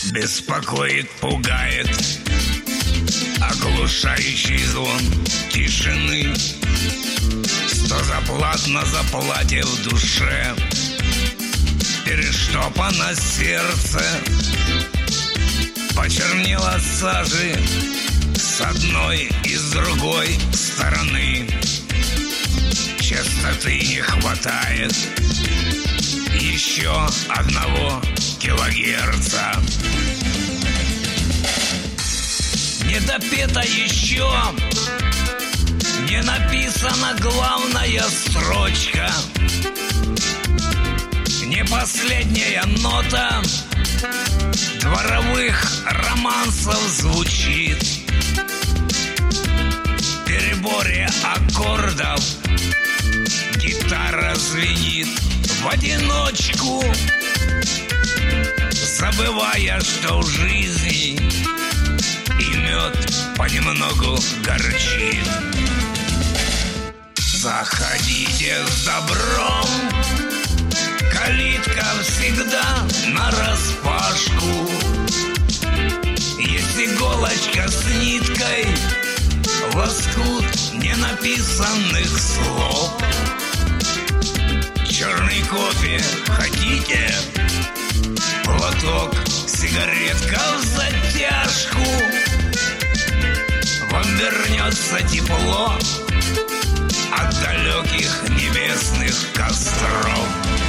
Беспокоит, пугает оглушающий звон тишины. 100 заплат на заплате в душе, перештопано сердце, почернело от сажи с одной и с другой стороны. Частоты не хватает еще 1 килогерца. Не допета еще, не написана главная строчка, не последняя нота дворовых романсов звучит. В переборе аккордов гитара звенит в одиночку, забывая, что в жизни и мед понемногу горчит. Заходите с добром, калитка всегда нараспашку. Есть иголочка с ниткой, лоскут ненаписанных слов. Черный кофе хотите? Платок, сигаретка в затяжку. Вам вернется тепло от далеких небесных костров.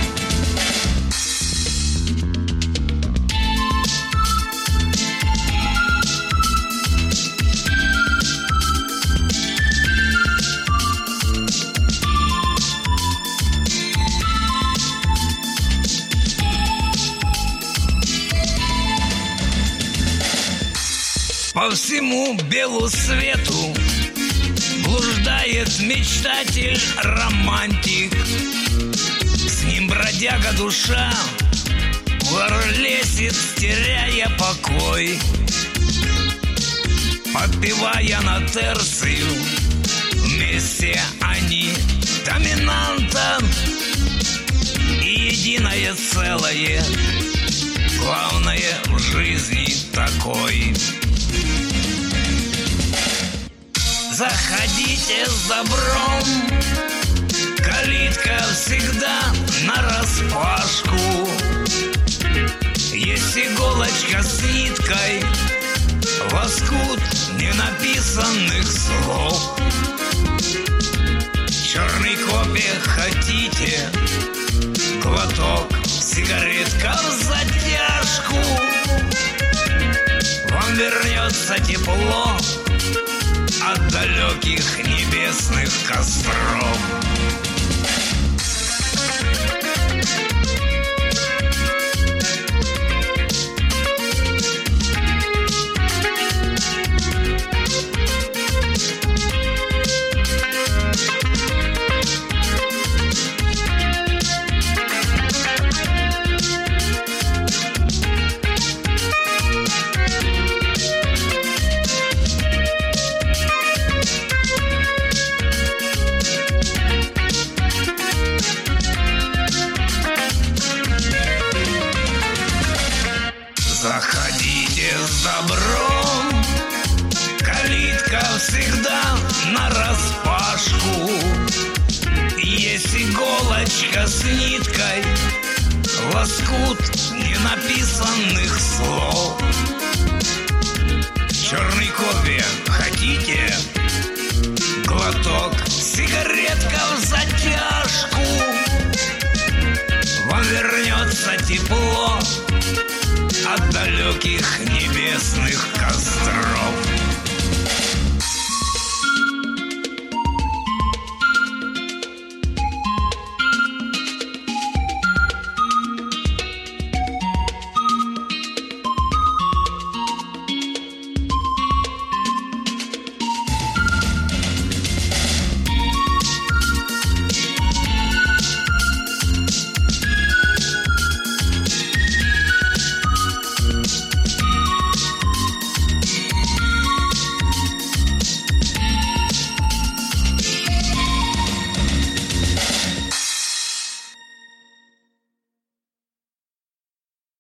По всему белу свету блуждает мечтатель-романтик. С ним бродяга душа курлесит, теряя покой, подпевая на терцию. Вместе они доминанта и единое целое, главное в жизни такой. Заходите с добром, калитка всегда нараспашку. Есть иголочка с ниткой, лоскут ненаписанных слов. Черный кофе хотите? Глоток, сигаретка в затяжку. Вам вернется тепло от далеких небесных костров. Заходите с добром, калитка всегда нараспашку. Есть иголочка с ниткой, лоскут ненаписанных слов. Черный кофе хотите? Глоток, сигаретка в затяжку. Вам вернется тепло от далеких небесных костров.